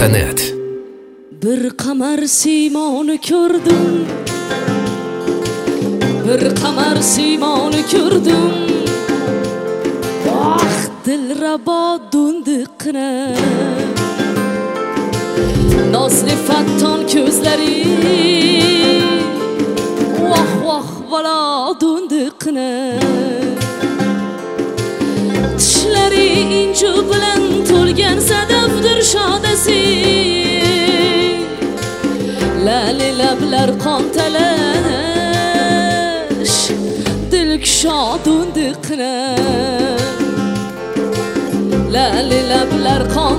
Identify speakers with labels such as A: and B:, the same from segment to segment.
A: mustafa.net.
B: Bir qamar simoni ko'rdim, bir qamar simoni ko'rdim. Ah, dilrabo dundiqna nozli fatton ko'zlari, vah vah vala dundiqna tishlari inju bilan to'lgan sadafdir shodasi. Lali lablar qon talash, dilkusho dundiqna. Lali lablar qon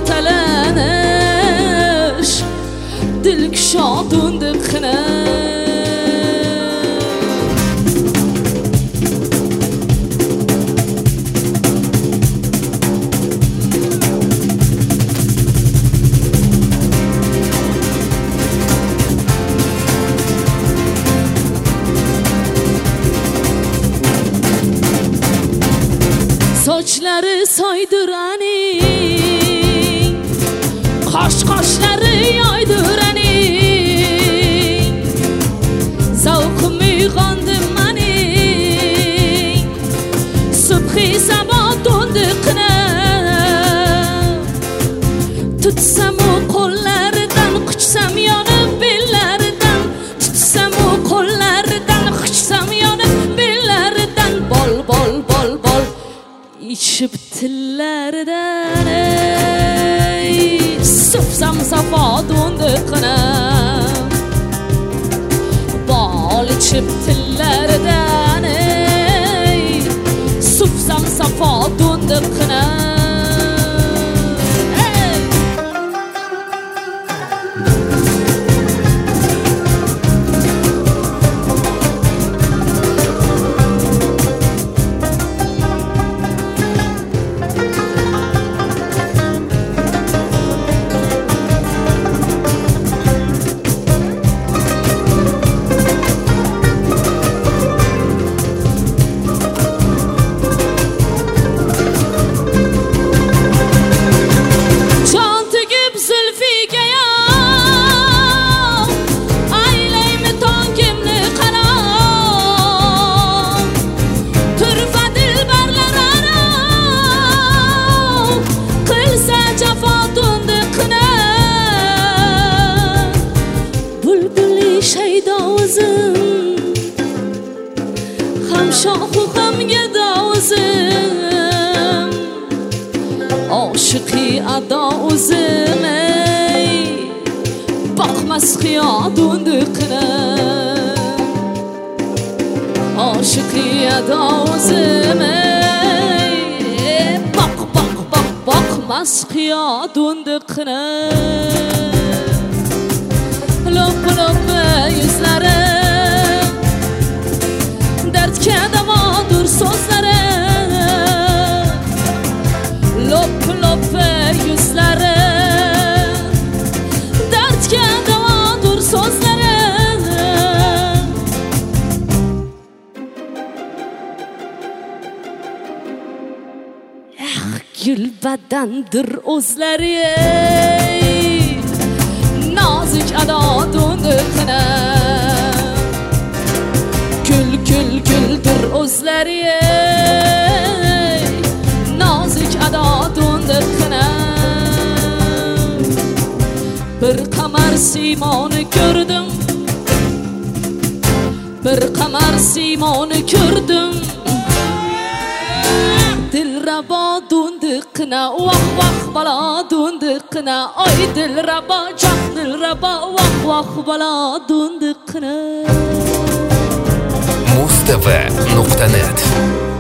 B: talash, dilkusho dundiqna. Sochlari soydiraning, qosh-qoshlari yoydiraning, zavqim uyg'ondi mening, subhi sabo to'ndiqna. Tutsam u qo'llaridan, quchsam yonib bellaridan, tutsam u qo'llaridan, quchsam yonib bellaridan, bol bol bol bol İçip tillerinden sıfsam safa dundiqna. Bal içip tillerinden sıfsam safa dundiqna. Shohu ham gado o'zim, oshiqi ado o'zim, boqmas qiyo dundiqna. Oshiqi ado o'zim, boq boq boq boqmas qiyo dundiqna. Lop lop yuzlari dardga davodur so'zlari, lop lop yuzlari dardga davodur so'zlari. Gul badandir o'zlari, nozik ado dundiqna. Gül gül güldür o'zlari, nozik ado dundiqna. Bir qamar simoni ko'rdim, bir qamar simoni ko'rdim. Dilrabo dundiqna, vah vah balo dundiqna. Oy dilrabo jon dilrabo, vah vah balo dundiqna.
A: mustafa.net.